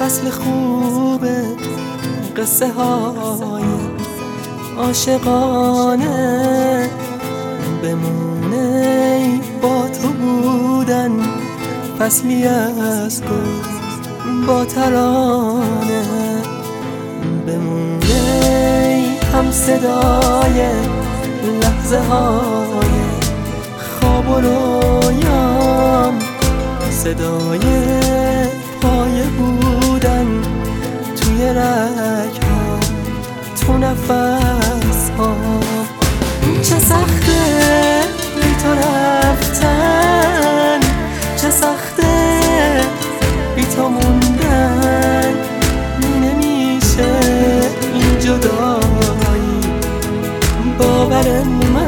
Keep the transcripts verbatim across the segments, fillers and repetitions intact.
فصل خوبه قصه های عاشقانه بمونه با تو بودن فصلی از گل با ترانه بمونه هم صدای لحظه های خواب و رویام صدای پای بودن توی رگ ها تو نفس ها چه سخته بی تو رفتن چه سخته بی تو موندن نمیشه این جدایی باور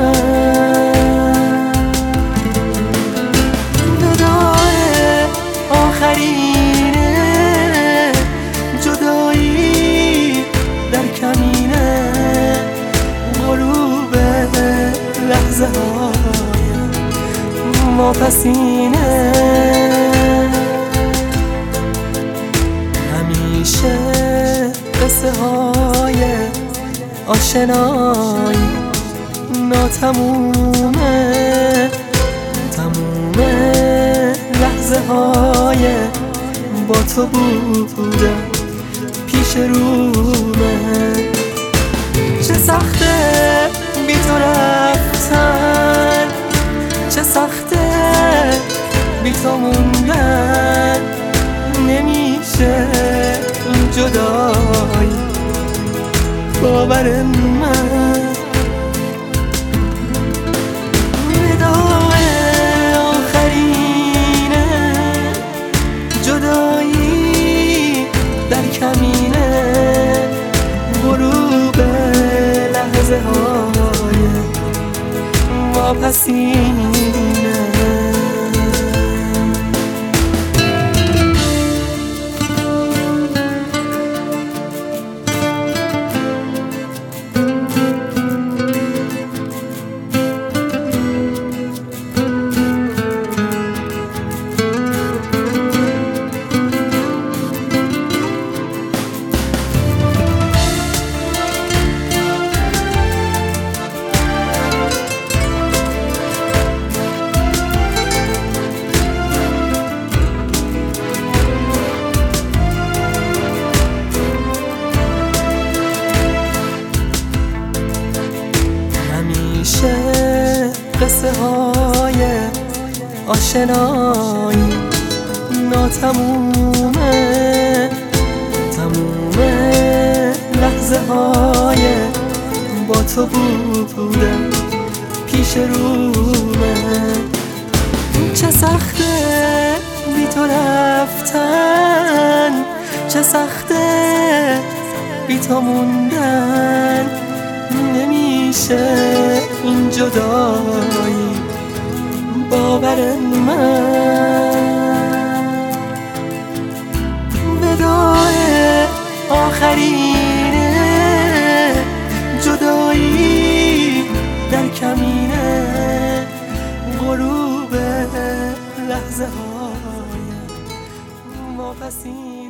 من نداره آخرینه جدایی در کمینه غروب لحظه های واپسینه همیشه قصه های آشنایی ناتمومه تمومه لحظه های با تو بودم پیش رومه چه سخته بی تو رفتن چه سخته بی تو موندن نمیشه این جدایی باور من ندای آخرینه جدایی در کمینه غروب لحظه های واپسینه قصه های آشنایی ناتمومه تمومه لحظه های با تو بودم پیش رومه چه سخته بی تو رفتن چه سخته بی تو موندن نمیشه این جدایی باور من ودای آخرینه جدایی در کمینه غروب لحظه های واپسینه